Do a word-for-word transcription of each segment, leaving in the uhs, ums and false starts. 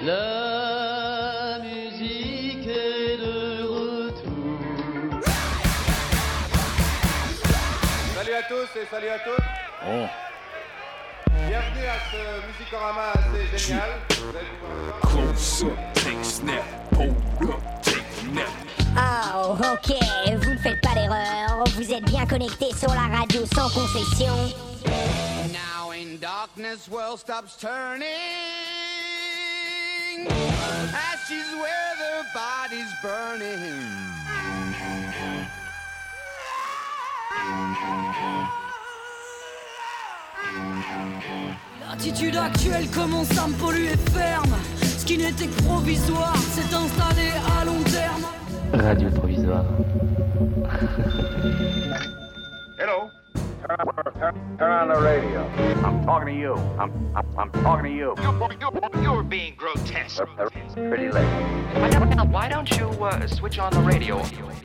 La musique est de retour. Salut à tous et salut à toutes. Oh. Bienvenue à ce Musicorama assez génial. Vous allez pouvoir voir. Close up, take snap, hold up, take nap. Oh, ok, vous ne faites pas d'erreur. Vous êtes bien connectés sur la radio sans concession. Now in darkness, world stops turning. Ashes where the body's burning. L'attitude actuelle commence à me polluer ferme. Ce qui n'était que provisoire s'est installé à long terme. Radio provisoire. Hello. Turn, turn on the radio. I'm talking to you. I'm, I'm, I'm talking to you. You're, you're being grotesque. Pretty late. Why don't you uh, switch on the radio?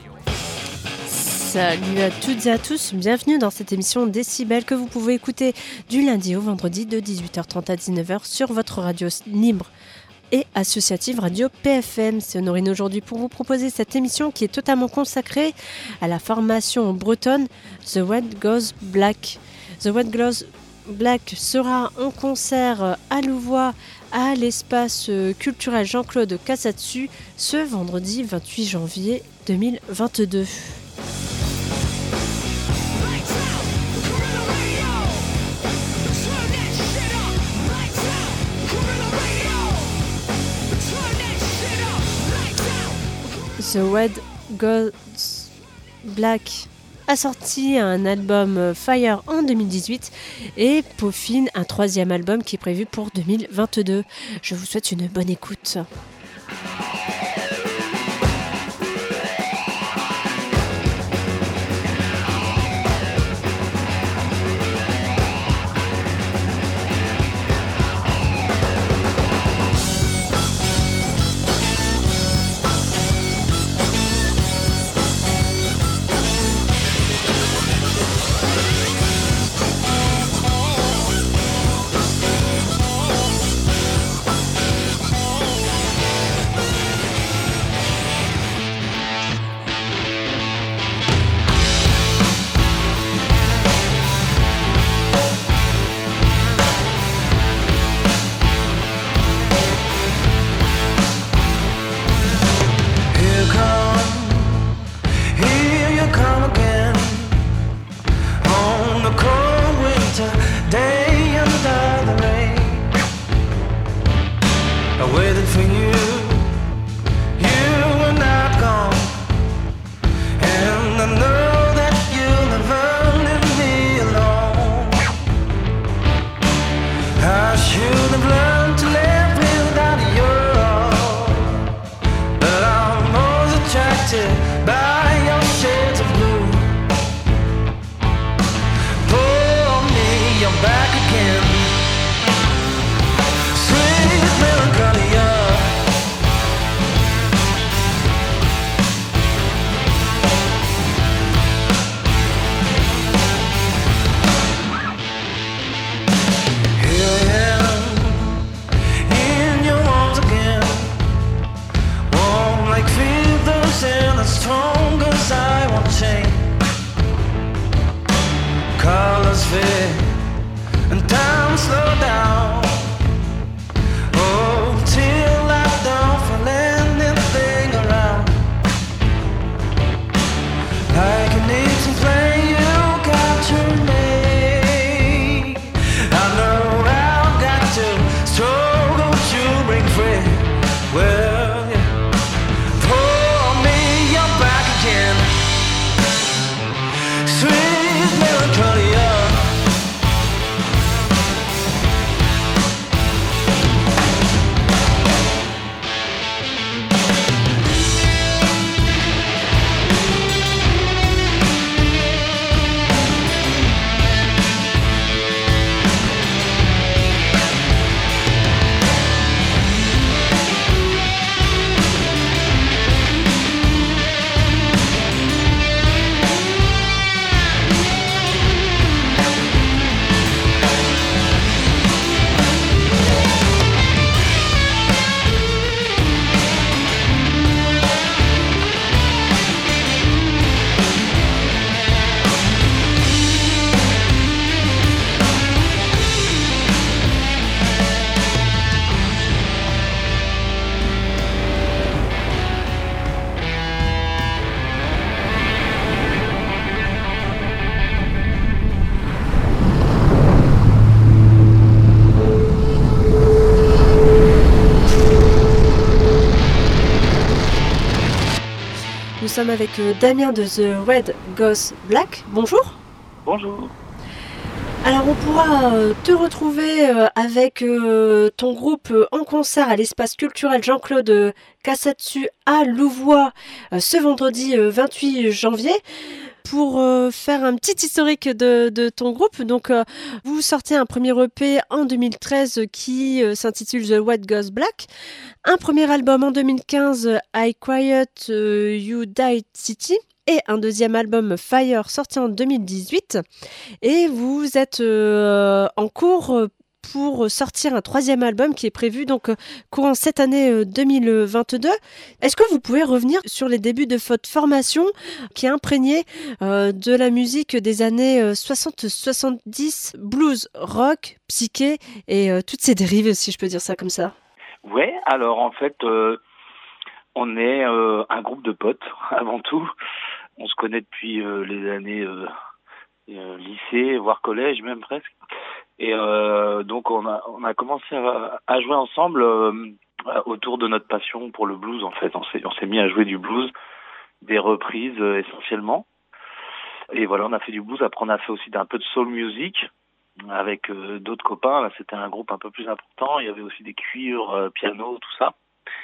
Salut à toutes et à tous, bienvenue dans cette émission Décibel que vous pouvez écouter du lundi au vendredi de dix-huit heures trente à dix-neuf heures sur votre radio libre et associative radio P F M. C'est Honorine aujourd'hui pour vous proposer cette émission qui est totalement consacrée à la formation bretonne The White Goes Black. The White Goes Black sera en concert à Louvois à l'espace culturel Jean-Claude Cassatsù ce vendredi vingt-huit janvier deux mille vingt-deux. The White Goes Black a sorti un album Fire en deux mille dix-huit et peaufine un troisième album qui est prévu pour deux mille vingt-deux. Je vous souhaite une bonne écoute. sommes avec euh, Damien de The Red Goes Black. Bonjour. Bonjour. Alors on pourra euh, te retrouver euh, avec euh, ton groupe euh, en concert à l'espace culturel Jean-Claude euh, Cassatsu à Louvois euh, ce vendredi euh, vingt-huit janvier. Pour euh, faire un petit historique de, de ton groupe, donc euh, vous sortez un premier E P en deux mille treize qui euh, s'intitule The Red Goes Black, un premier album en deux mille quinze, I Quiet euh, You Died City, et un deuxième album Fire sorti en deux mille dix-huit, et vous êtes euh, en cours pour sortir un troisième album qui est prévu donc courant cette année deux mille vingt-deux. Est-ce que vous pouvez revenir sur les débuts de votre formation qui est imprégnée euh, de la musique des années soixante soixante-dix, blues, rock, psyché et euh, toutes ces dérives, si je peux dire ça comme ça? Ouais, alors en fait, euh, on est euh, un groupe de potes avant tout. On se connaît depuis euh, les années euh, euh, lycée, voire collège même presque. Et euh, donc on a on a commencé à, à jouer ensemble euh, autour de notre passion pour le blues en fait. On s'est on s'est mis à jouer du blues, des reprises euh, essentiellement. Et voilà, on a fait du blues. Après on a fait aussi un peu de soul music avec euh, d'autres copains. Là c'était un groupe un peu plus important. Il y avait aussi des cuivres, euh, piano, tout ça.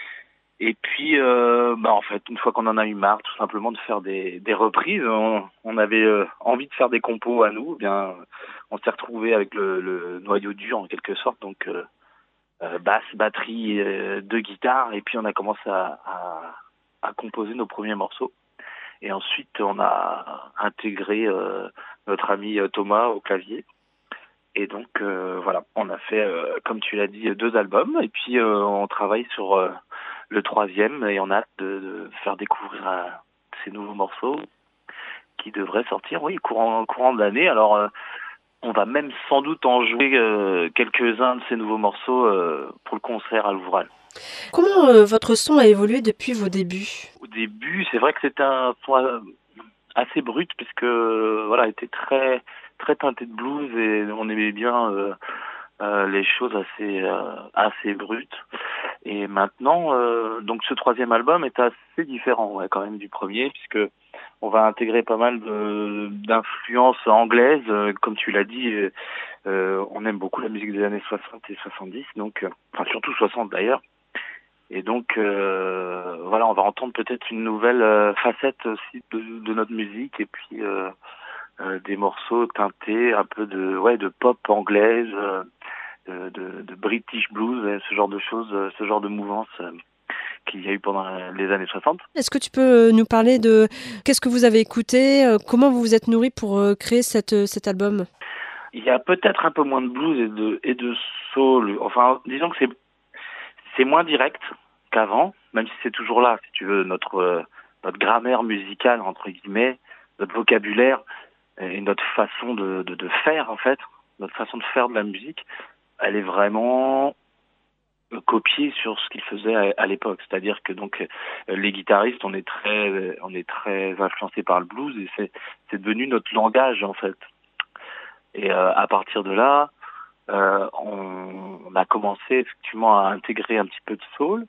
Et puis euh, bah en fait une fois qu'on en a eu marre tout simplement de faire des des reprises, on, on avait euh, envie de faire des compos à nous. Eh bien on s'est retrouvé avec le, le noyau dur en quelque sorte, donc euh, euh, basse, batterie, euh, deux guitares, et puis on a commencé à, à, à composer nos premiers morceaux. Et ensuite on a intégré euh, notre ami Thomas au clavier. Et donc euh, voilà, on a fait, euh, comme tu l'as dit, deux albums, et puis euh, on travaille sur euh, le troisième, et on a hâte de, de faire découvrir euh, ces nouveaux morceaux qui devraient sortir, oui, courant, courant de l'année. Alors euh, on va même sans doute en jouer euh, quelques-uns de ces nouveaux morceaux euh, pour le concert à l'Ouvrage. Comment euh, votre son a évolué depuis vos débuts? Au début, c'est vrai que c'était un son assez brut, puisque euh, voilà, était très très teinté de blues, et on aimait bien euh, euh, les choses assez euh, assez brutes. Et maintenant, euh, donc ce troisième album est assez différent, ouais, quand même du premier, puisque on va intégrer pas mal de, d'influences anglaises, euh, comme tu l'as dit. Euh, on aime beaucoup la musique des années soixante et soixante-dix, donc euh, enfin surtout soixante d'ailleurs. Et donc euh, voilà, on va entendre peut-être une nouvelle euh, facette aussi de, de notre musique, et puis euh, euh, des morceaux teintés un peu de ouais de pop anglaise, euh, de, de, de British blues, ce genre de choses, ce genre de mouvance euh, qu'il y a eu pendant les années soixante. Est-ce que tu peux nous parler de qu'est-ce que vous avez écouté, comment vous vous êtes nourri pour créer cette, cet album? Il y a peut-être un peu moins de blues et de, et de soul. Enfin, disons que c'est, c'est moins direct qu'avant, même si c'est toujours là, si tu veux, notre, euh, notre grammaire musicale, entre guillemets, notre vocabulaire et notre façon de, de, de faire, en fait, notre façon de faire de la musique, elle est vraiment copier sur ce qu'il faisait à, à l'époque, c'est-à-dire que donc les guitaristes, on est très on est très influencés par le blues, et c'est c'est devenu notre langage en fait. Et euh, à partir de là, euh, on, on a commencé effectivement à intégrer un petit peu de soul.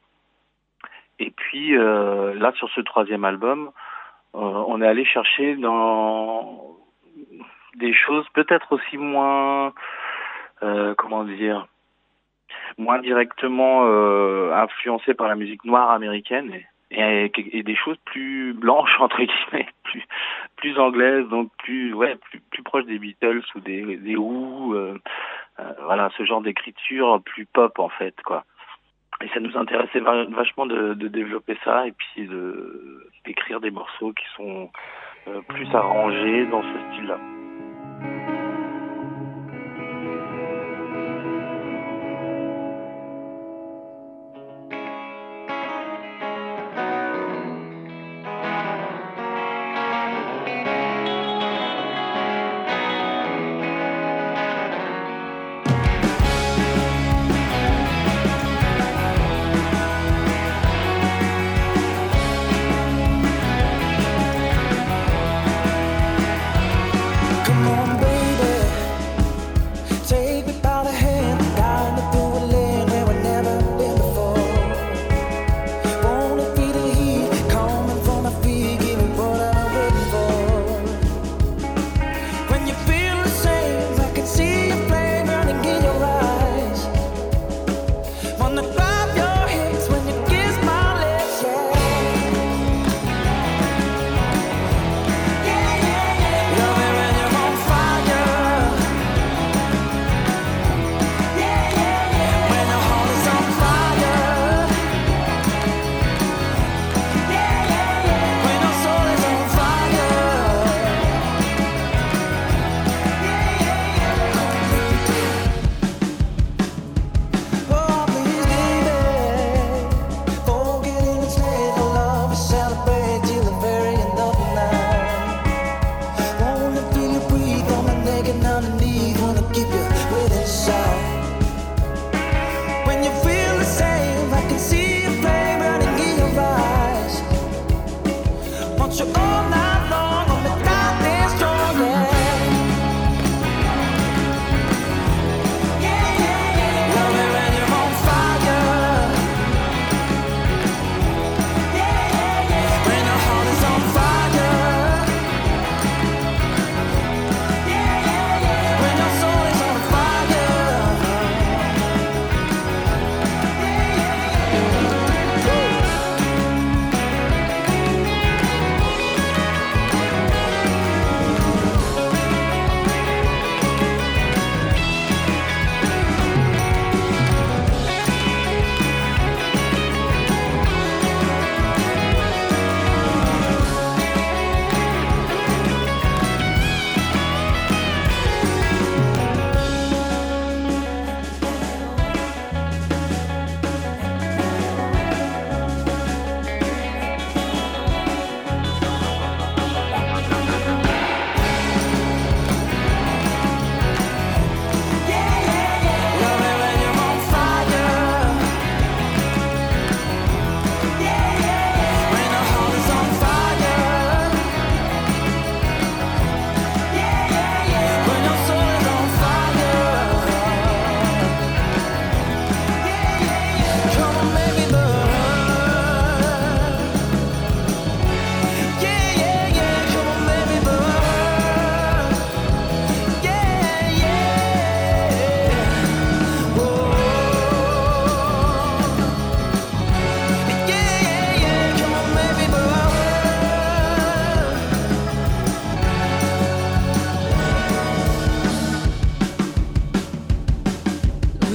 Et puis euh, là sur ce troisième album, euh, on est allé chercher dans des choses peut-être aussi moins euh, comment dire moins directement euh, influencé par la musique noire américaine, et, et, et des choses plus blanches entre guillemets, plus plus anglaises, donc plus ouais plus plus proches des Beatles ou des des Who, euh, euh, voilà, ce genre d'écriture plus pop en fait quoi. Et ça nous intéressait vachement de, de développer ça, et puis de d'écrire des morceaux qui sont euh, plus arrangés dans ce style-là. Come on, baby.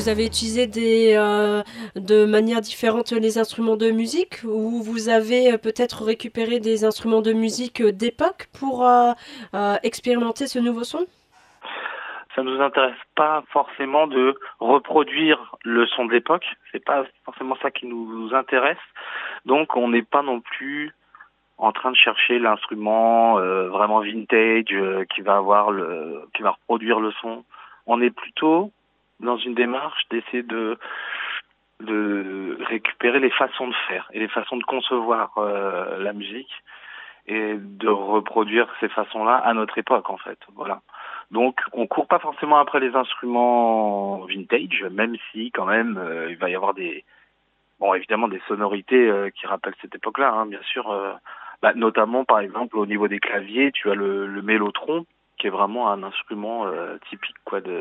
vous avez utilisé des, euh, de manière différente les instruments de musique ou vous avez peut-être récupéré des instruments de musique d'époque pour euh, euh, expérimenter ce nouveau son? Ça ne nous intéresse pas forcément de reproduire le son de l'époque. C'est pas forcément ça qui nous intéresse. Donc, on n'est pas non plus en train de chercher l'instrument euh, vraiment vintage euh, qui va avoir le, qui va reproduire le son. On est plutôt dans une démarche d'essayer de de récupérer les façons de faire et les façons de concevoir euh, la musique et de reproduire ces façons-là à notre époque, en fait. Voilà. Donc, on court pas forcément après les instruments vintage, même si, quand même, euh, il va y avoir des, bon, évidemment, des sonorités euh, qui rappellent cette époque-là, hein, bien sûr. Euh, bah, notamment, par exemple, au niveau des claviers, tu as le, le mélotron, qui est vraiment un instrument euh, typique, quoi, de,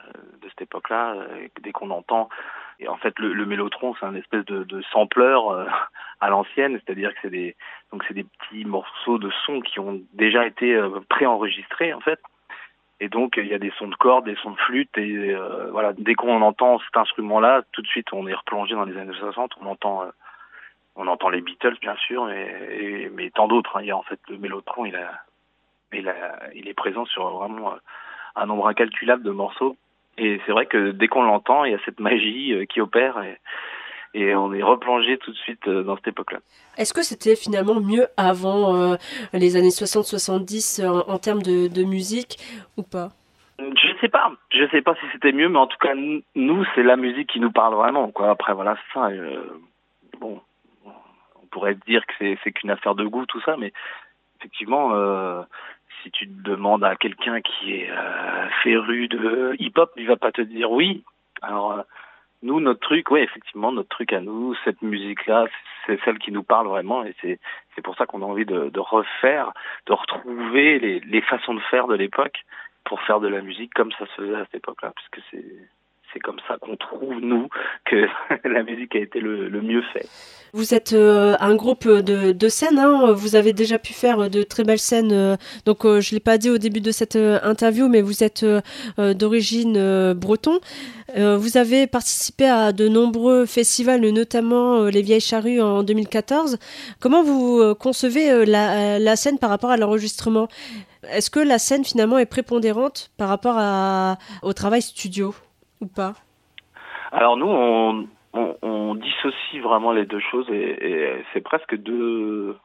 de cette époque-là. Euh, dès qu'on entend, et en fait, le, le mélotron, c'est un espèce de, de sampleur euh, à l'ancienne, c'est-à-dire que c'est des, donc c'est des petits morceaux de sons qui ont déjà été euh, préenregistrés, en fait. Et donc, il y a des sons de cordes, des sons de flûte, et euh, voilà, dès qu'on entend cet instrument-là, tout de suite, on est replongé dans les années soixante, on entend, euh, on entend les Beatles, bien sûr, et, et, mais tant d'autres, hein. Il y a en fait le mélotron, il, a, il, a, il est présent sur vraiment un nombre incalculable de morceaux, et c'est vrai que dès qu'on l'entend, il y a cette magie euh, qui opère, et, et on est replongé tout de suite euh, dans cette époque-là. Est-ce que c'était finalement mieux avant euh, les années soixante soixante-dix euh, en termes de, de musique ou pas? Je sais pas, je sais pas si c'était mieux, mais en tout cas, nous, c'est la musique qui nous parle vraiment, quoi. Après, voilà, c'est ça. Euh, bon, on pourrait dire que c'est, c'est qu'une affaire de goût, tout ça, mais effectivement, euh, si tu demandes à quelqu'un qui est euh, féru de hip-hop, il va pas te dire oui. Alors, euh, nous, notre truc, oui, effectivement, notre truc à nous, cette musique-là, c'est celle qui nous parle vraiment, et c'est c'est pour ça qu'on a envie de, de refaire, de retrouver les, les façons de faire de l'époque pour faire de la musique comme ça se faisait à cette époque-là, puisque c'est c'est comme ça qu'on trouve, nous, que la musique a été le, le mieux fait. Vous êtes euh, un groupe de, de scènes, hein. Vous avez déjà pu faire de très belles scènes, euh, donc euh, je ne l'ai pas dit au début de cette euh, interview, mais vous êtes euh, d'origine euh, breton. Euh, vous avez participé à de nombreux festivals, notamment euh, les Vieilles Charrues en deux mille quatorze. Comment vous euh, concevez euh, la, la scène par rapport à l'enregistrement? Est-ce que la scène finalement est prépondérante par rapport à, au travail studio ou pas? Alors nous, on, on, on dissocie vraiment les deux choses, et, et c'est presque deux,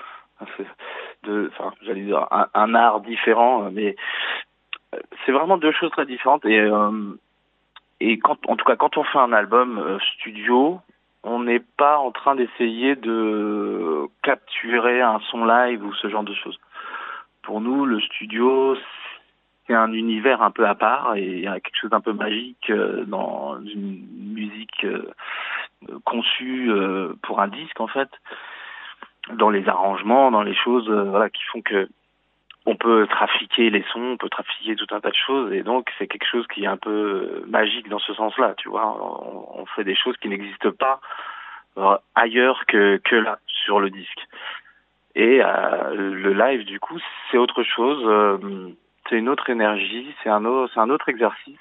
deux enfin, j'allais dire un, un art différent, mais c'est vraiment deux choses très différentes. Et, euh, et quand, en tout cas, quand on fait un album euh, studio, on n'est pas en train d'essayer de capturer un son live ou ce genre de choses. Pour nous, le studio, c'est un univers un peu à part, et il y a quelque chose d'un peu magique euh, dans une musique euh, conçue euh, pour un disque, en fait, dans les arrangements, dans les choses euh, voilà, qui font que on peut trafiquer les sons, on peut trafiquer tout un tas de choses, et donc c'est quelque chose qui est un peu magique dans ce sens-là, tu vois. On, on fait des choses qui n'existent pas euh, ailleurs que, que là, sur le disque. Et euh, le live, du coup, c'est autre chose, euh, c'est une autre énergie, c'est un autre, c'est un autre exercice.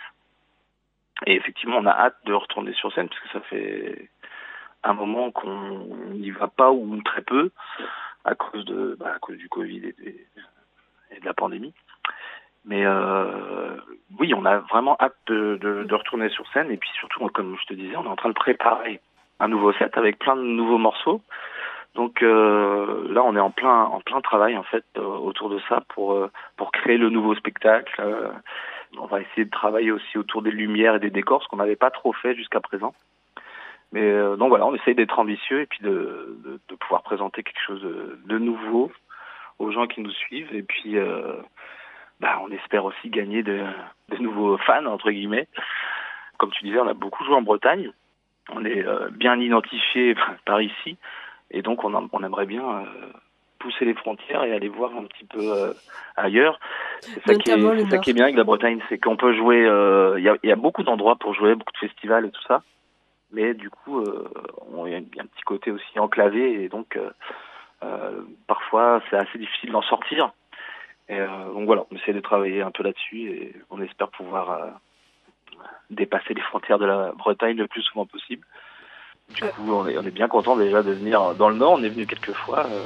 Et effectivement, on a hâte de retourner sur scène, parce que ça fait un moment qu'on n'y va pas, ou très peu, à cause de, bah, à cause du Covid et, des, et de la pandémie. Mais euh, oui, on a vraiment hâte de, de, de retourner sur scène, et puis surtout, comme je te disais, on est en train de préparer un nouveau set avec plein de nouveaux morceaux. Donc euh, là, on est en plein en plein travail, en fait, euh, autour de ça pour euh, pour créer le nouveau spectacle. Euh, on va essayer de travailler aussi autour des lumières et des décors, ce qu'on n'avait pas trop fait jusqu'à présent. Mais euh, donc voilà, on essaye d'être ambitieux, et puis de, de de pouvoir présenter quelque chose de, de nouveau aux gens qui nous suivent, et puis euh, bah on espère aussi gagner de de nouveaux fans, entre guillemets. Comme tu disais, on a beaucoup joué en Bretagne. On est euh, bien identifié par ici. Et donc, on, a, on aimerait bien euh, pousser les frontières et aller voir un petit peu euh, ailleurs. C'est ça, qui est, c'est ça qui est bien avec la Bretagne, c'est qu'on peut jouer... Il euh, y, a, y a beaucoup d'endroits pour jouer, beaucoup de festivals et tout ça. Mais du coup, euh, on y a un petit côté aussi enclavé. Et donc, euh, euh, parfois, c'est assez difficile d'en sortir. Et euh, donc voilà, on essaie de travailler un peu là-dessus. Et on espère pouvoir dépasser les frontières de la Bretagne le plus souvent possible. Du coup, on est, on est bien content déjà de venir dans le Nord. On est venu quelques fois. Euh,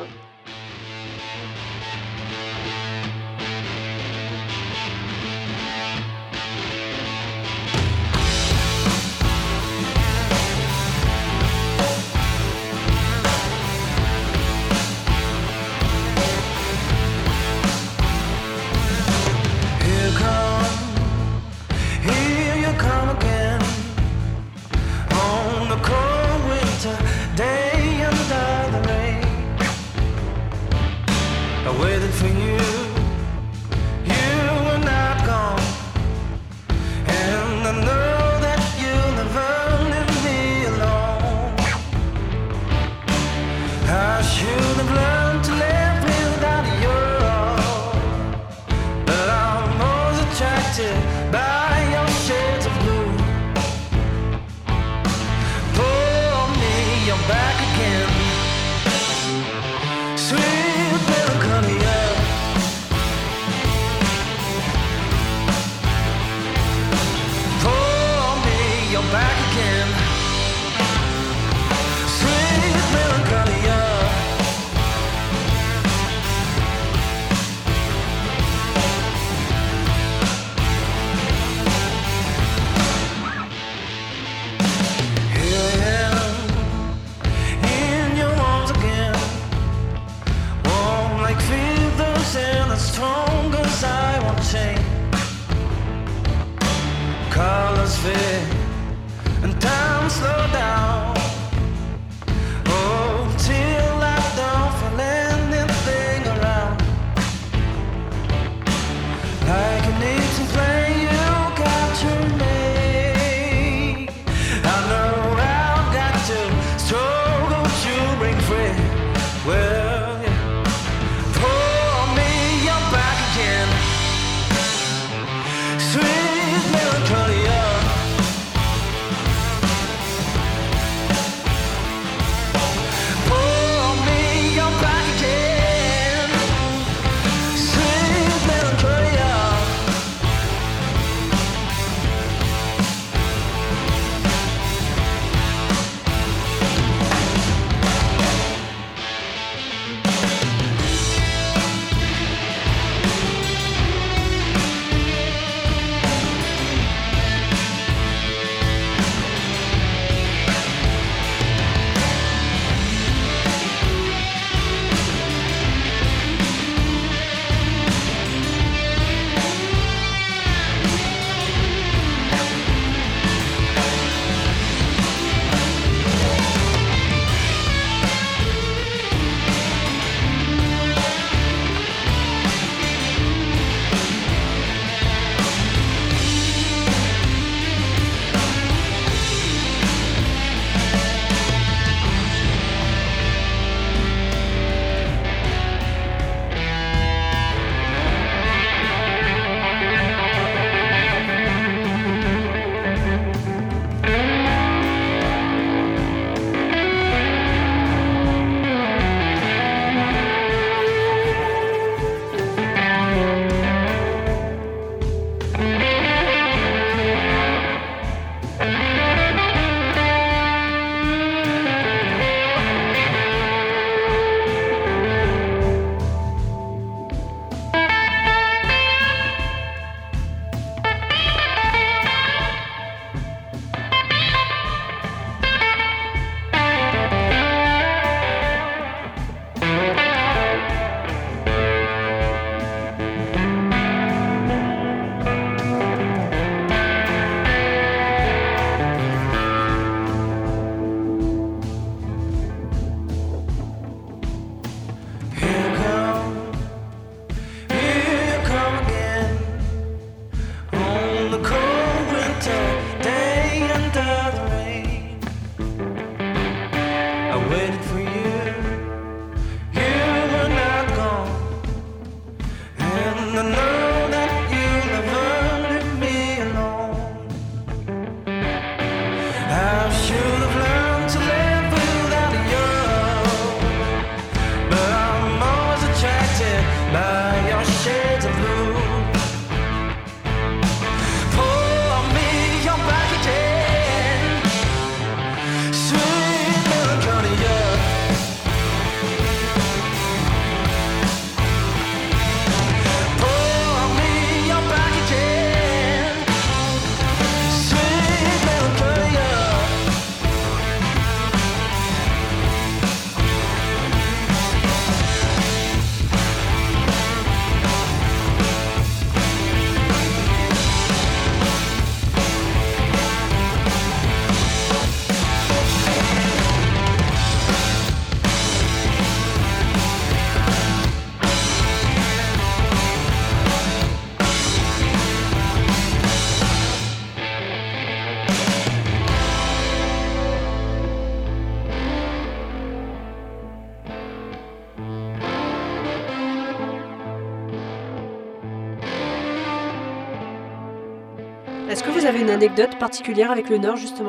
Est-ce que vous avez une anecdote particulière avec le Nord, justement ?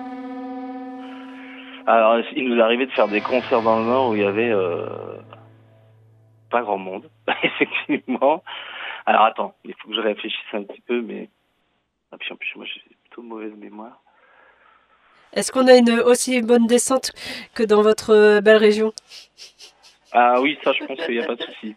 Alors, il nous est arrivé de faire des concerts dans le Nord où il y avait euh, pas grand monde, effectivement. Alors, attends, il faut que je réfléchisse un petit peu, mais... Ah, puis en plus, moi, j'ai plutôt mauvaise mémoire. Est-ce qu'on a une aussi bonne descente que dans votre belle région ? Ah oui, ça, je pense qu'il n'y a pas de souci.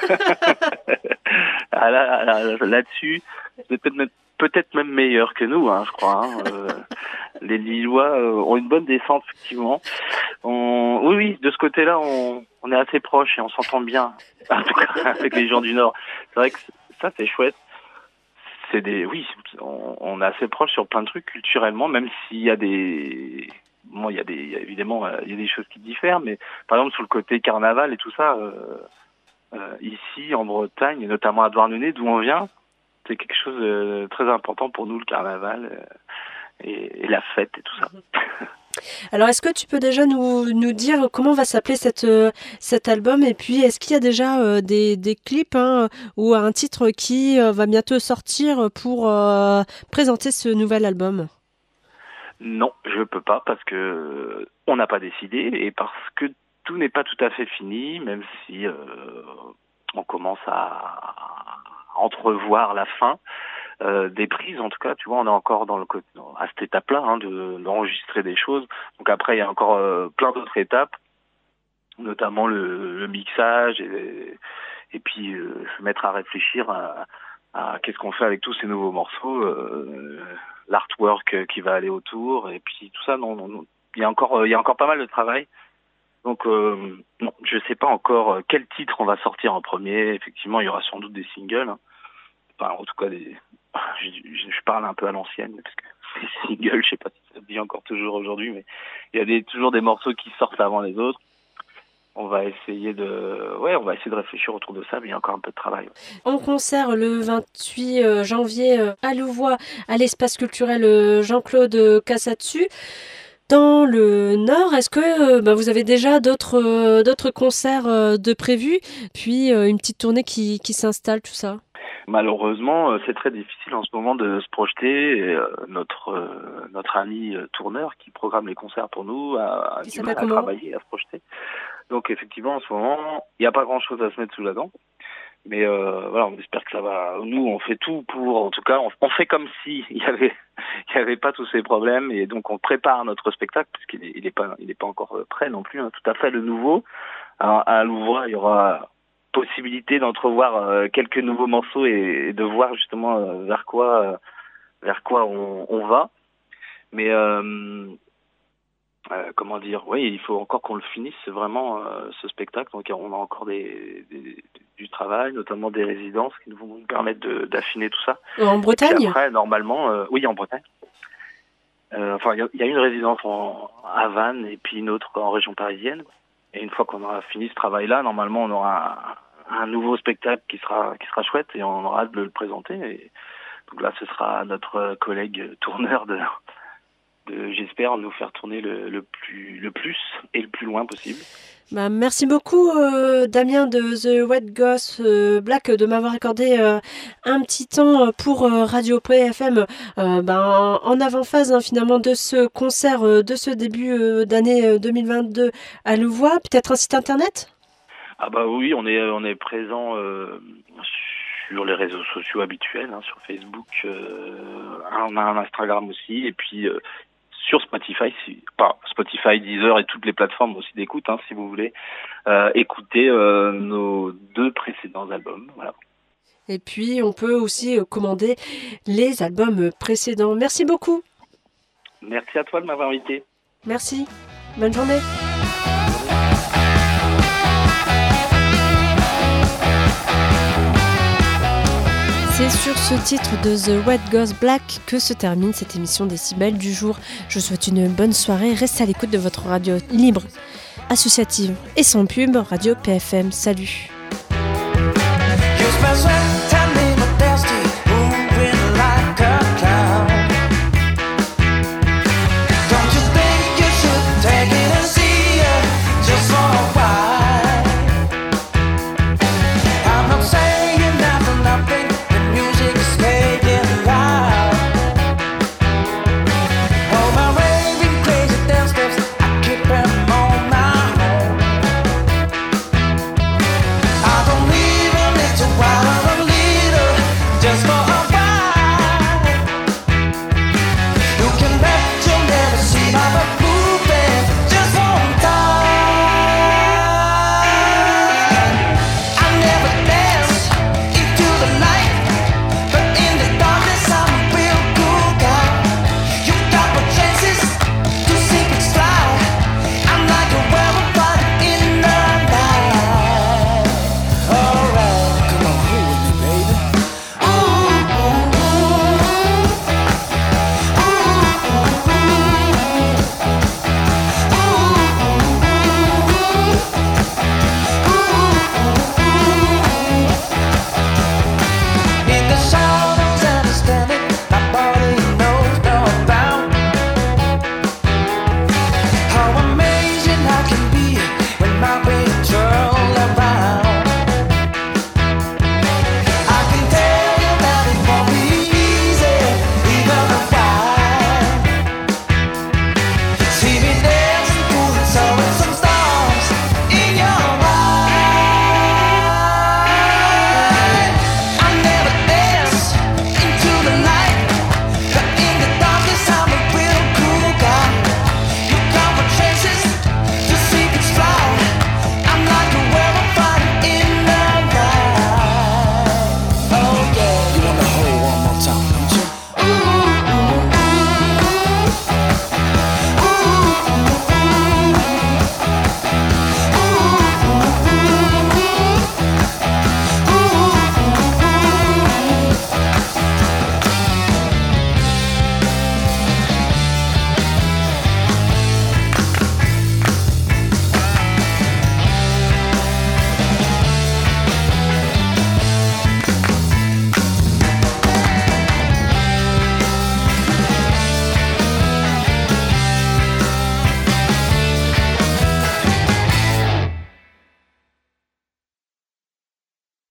ah, là, là, là-dessus, c'est peut-être même, peut-être même meilleur que nous, hein, je crois. Hein. Euh, les Lillois euh, ont une bonne descente, effectivement. On... Oui, oui, de ce côté-là, on, on est assez proches et on s'entend bien, en tout cas, avec les gens du Nord. C'est vrai que ça, c'est chouette. C'est des, oui, on, on est assez proches sur plein de trucs culturellement, même s'il y a des... Bon, il y a des, il y a évidemment, il y a des choses qui diffèrent, mais par exemple sur le côté carnaval et tout ça, euh, euh, ici en Bretagne, et notamment à Douarnenez, d'où on vient, c'est quelque chose de très important pour nous, le carnaval euh, et, et la fête et tout ça. Alors, est-ce que tu peux déjà nous, nous dire comment va s'appeler cette, euh, cet album, et puis est-ce qu'il y a déjà euh, des, des clips hein, ou un titre qui euh, va bientôt sortir pour euh, présenter ce nouvel album ? Non, je peux pas parce que on n'a pas décidé et parce que tout n'est pas tout à fait fini, même si euh, on commence à entrevoir la fin euh, des prises. En tout cas, tu vois, on est encore dans le à cette étape-là hein, de d'enregistrer des choses. Donc après, il y a encore euh, plein d'autres étapes, notamment le, le mixage et, et puis euh, se mettre à réfléchir à, à qu'est-ce qu'on fait avec tous ces nouveaux morceaux. Euh, l'artwork qui va aller autour et puis tout ça non, non, non. il y a encore il y a encore pas mal de travail donc euh, non je sais pas encore quel titre on va sortir en premier. Effectivement il y aura sans doute des singles hein. Enfin en tout cas des je, je, je parle un peu à l'ancienne parce que les singles je sais pas si ça se dit encore toujours aujourd'hui mais il y a des toujours des morceaux qui sortent avant les autres. On va essayer de, ouais, on va essayer de réfléchir autour de ça, mais il y a encore un peu de travail. En concert le vingt-huit janvier à Louvois, à l'espace culturel Jean-Claude Cassatsu. Dans le Nord, est-ce que bah, vous avez déjà d'autres, d'autres concerts de prévus, puis une petite tournée qui, qui s'installe, tout ça ? Malheureusement, c'est très difficile en ce moment de se projeter. Et, euh, notre euh, notre ami euh, tourneur qui programme les concerts pour nous a, a du mal à travailler, à se projeter. Donc effectivement, en ce moment, il n'y a pas grand-chose à se mettre sous la dent. Mais euh, voilà, on espère que ça va. Nous, on fait tout pour, en tout cas, on, on fait comme si il y avait, il y avait pas tous ces problèmes, et donc on prépare notre spectacle puisqu'il est, il est pas, il est pas encore prêt non plus. Hein, tout à fait le nouveau. Alors, à Louvois, il y aura possibilité d'entrevoir euh, quelques nouveaux morceaux et, et de voir justement euh, vers quoi, euh, vers quoi on, on va. Mais euh, Euh, comment dire, oui, il faut encore qu'on le finisse vraiment euh, ce spectacle. Donc on a encore des, des, du travail, notamment des résidences qui vont nous permettre de, d'affiner tout ça. En Bretagne ? Et après, normalement, euh, oui, en Bretagne. Euh, enfin, il y, y a une résidence en, à Vannes et puis une autre en région parisienne. Et une fois qu'on aura fini ce travail-là, normalement, on aura un, un nouveau spectacle qui sera qui sera chouette et on aura hâte de le présenter. Et donc là, ce sera notre collègue tourneur de De, j'espère nous faire tourner le, le plus le plus et le plus loin possible. Bah, merci beaucoup euh, Damien de The Wet Goss euh, Black de m'avoir accordé euh, un petit temps pour euh, Radio P F M euh, bah, en avant-phase hein, finalement de ce concert euh, de ce début euh, d'année euh, deux mille vingt-deux à Louvois. Peut-être un site internet ? Ah bah oui, on est on est présent euh, sur les réseaux sociaux habituels, hein, sur Facebook, euh, on a un Instagram aussi et puis euh, sur Spotify, si, pas Spotify, Deezer et toutes les plateformes aussi d'écoute, hein, si vous voulez euh, écouter euh, nos deux précédents albums. Voilà. Et puis, on peut aussi commander les albums précédents. Merci beaucoup. Merci à toi de m'avoir invité. Merci. Bonne journée. C'est sur ce titre de The Wet Goss Black que se termine cette émission Décibel du jour. Je vous souhaite une bonne soirée. Restez à l'écoute de votre radio libre, associative et sans pub, Radio P F M. Salut.